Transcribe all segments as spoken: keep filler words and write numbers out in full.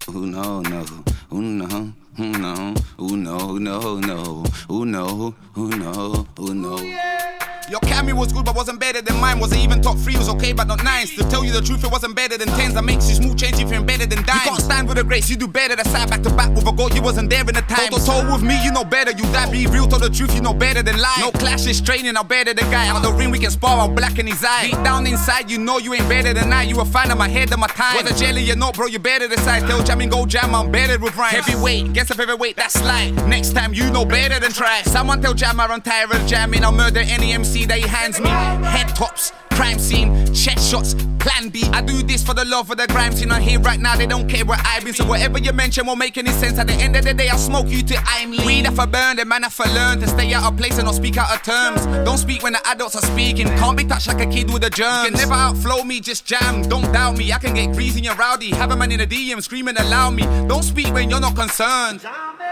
who know, no, who know, who know, who know, who know, who know, who know, who know, who know. Your cameo was good but wasn't better than mine. Wasn't even top three, was okay but not nines. To tell you the truth, it wasn't better than tens. I makes you smooth change if you're better than dimes. You can't stand with a grace, you do better than side back to back with a goal. You wasn't there in the time. Toe to toe with me, you know better. You that be real, tell the truth, you know better than lie. No clashes, training, I'm better than guy. Out the ring we can spar, I'll blacken his eye. Deep down inside, you know you ain't better than I. You a fan of my head and my time. Whether jelly or not, bro, you better decide. Tell jamming, go jam, I'm better with rhymes. Heavyweight, guess if heavyweight, that's slight. Next time you know better than try. Someone tell Jammer I'm tired of jamming. I'll murder any M C that he hands me. Head tops, crime scene, chest shots, plan B. I do this for the love of the grime scene. I'm here right now, they don't care where I've been. So whatever you mention won't make any sense. At the end of the day, I'll smoke you till I'm lean. Weed have burn, the man have learn to stay out of place and not speak out of terms. Don't speak when the adults are speaking. Can't be touched like a kid with the germs. You can never outflow me, just jam. Don't doubt me, I can get greasy and rowdy. Have a man in a D M screaming allow me. Don't speak when you're not concerned.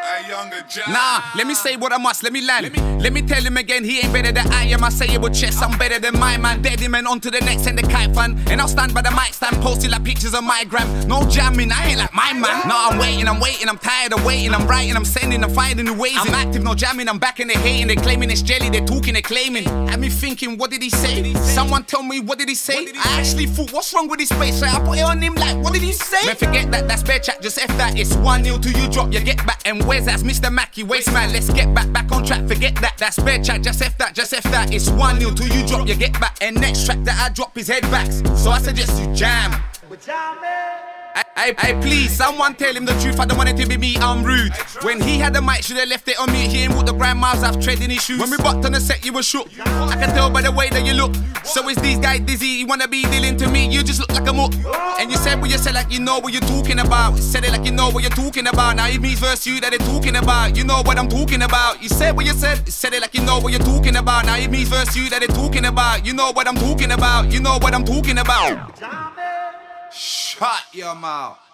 Nah, let me say what I must, let me land. Let me, let me tell him again, he ain't better than I am. I say it with chest, I'm better than my man. Dead him and on to the next and the kite fan. And I'll stand by the mic stand, posting like pictures on my gram. No jamming, I ain't like my man. Nah, I'm waiting, I'm waiting, I'm tired of waiting. I'm writing, I'm sending, I'm finding new ways. I'm active, no jamming, I'm back and they hating. They claiming it's jelly, they talking, they claiming. Had me thinking, what did he say? Someone tell me, what did he say? I actually thought, what's wrong with his face? So I put it on him like, what did he say? Man, forget that, that's bare chat, just F that. It's one nil till you drop, you get back. And where's that? Mister Mackey, waste man, let's get back, back on track. Forget that, that's bare chat, just F that, just F that. It's one nil till you drop, you get back. And next track that I drop is head backs. So I suggest you jam. I, I, I please, someone tell him the truth. I don't want it to be me, I'm rude. When he had the mic, should've left it on me. He ain't walked the grand miles, I've tread in his shoes. When we bucked on the set, you were shook. I can tell by the way that you look. So is these guys dizzy? You wanna be dealing to me? You just look like a muck. And you said what you said like you know what you're talking about. You said it like you know what you're talking about. Now it means verse you that they're talking about. You know what I'm talking about. You said what you said. You said it like you know what you're talking about. Now it means verse you that they're talking about. You know what I'm talking about. You know what I'm talking about. Shut your mouth.